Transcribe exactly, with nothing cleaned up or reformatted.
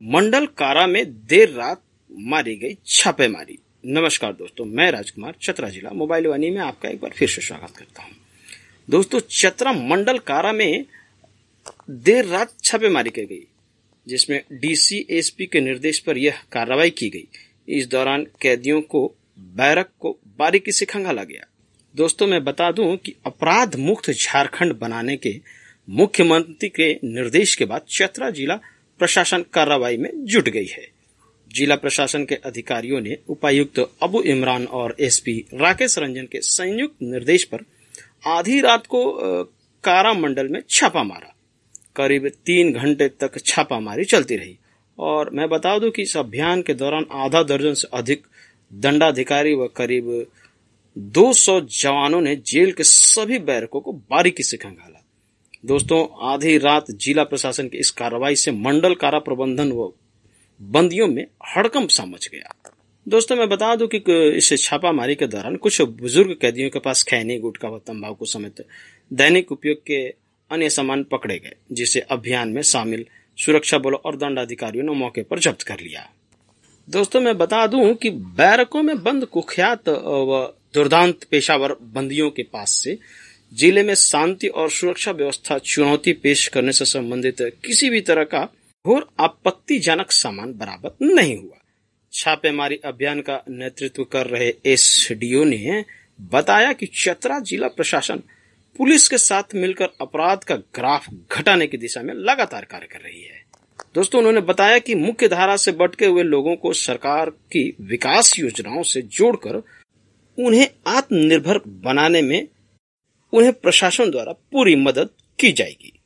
मंडल कारा में देर रात मारी गई छापेमारी। नमस्कार दोस्तों, मैं राजकुमार चतरा जिला मोबाइल वानी में आपका एक बार फिर से स्वागत करता हूं। दोस्तों, चतरा मंडल कारा में देर रात छापेमारी की गई, जिसमें डीसी एसपी के निर्देश पर यह कार्रवाई की गई। इस दौरान कैदियों को बैरक को बारीकी से खंगाला गया। दोस्तों, मैं बता दूं कि अपराध मुक्त झारखंड बनाने के मुख्यमंत्री के निर्देश के बाद चतरा जिला प्रशासन कार्रवाई में जुट गई है। जिला प्रशासन के अधिकारियों ने उपायुक्त अबू इमरान और एसपी राकेश रंजन के संयुक्त निर्देश पर आधी रात को कारा मंडल में छापा मारा। करीब तीन घंटे तक छापामारी चलती रही और मैं बता दूं कि इस अभियान के दौरान आधा दर्जन से अधिक दंडाधिकारी व करीब दो सौ जवानों ने जेल के सभी बैरकों को बारीकी से खंगाला। दोस्तों, आधी रात जिला प्रशासन की इस कार्रवाई से मंडल कारा प्रबंधन व बंदियों में हड़कंप सा मच गया। दोस्तों, मैं बता दूं कि इस छापामारी के दौरान कुछ बुजुर्ग कैदियों के पास खैनी, गुटखा व तंबाकू समेत दैनिक उपयोग के अन्य सामान पकड़े गए, जिसे अभियान में शामिल सुरक्षा बलों और दंडाधिकारियों ने मौके पर जब्त कर लिया। दोस्तों, मैं बता दूं कि बैरकों में बंद कुख्यात व दुर्दांत पेशावर बंदियों के पास से जिले में शांति और सुरक्षा व्यवस्था चुनौती पेश करने से संबंधित किसी भी तरह का घोर आपत्तिजनक सामान बरामद नहीं हुआ। छापेमारी अभियान का नेतृत्व कर रहे एसडीओ ने बताया कि चतरा जिला प्रशासन पुलिस के साथ मिलकर अपराध का ग्राफ घटाने की दिशा में लगातार कार्य कर रही है। दोस्तों, उन्होंने बताया कि मुख्य धारा से भटके हुए लोगों को सरकार की विकास योजनाओं से जोड़कर उन्हें आत्मनिर्भर बनाने में उन्हें प्रशासन द्वारा पूरी मदद की जाएगी।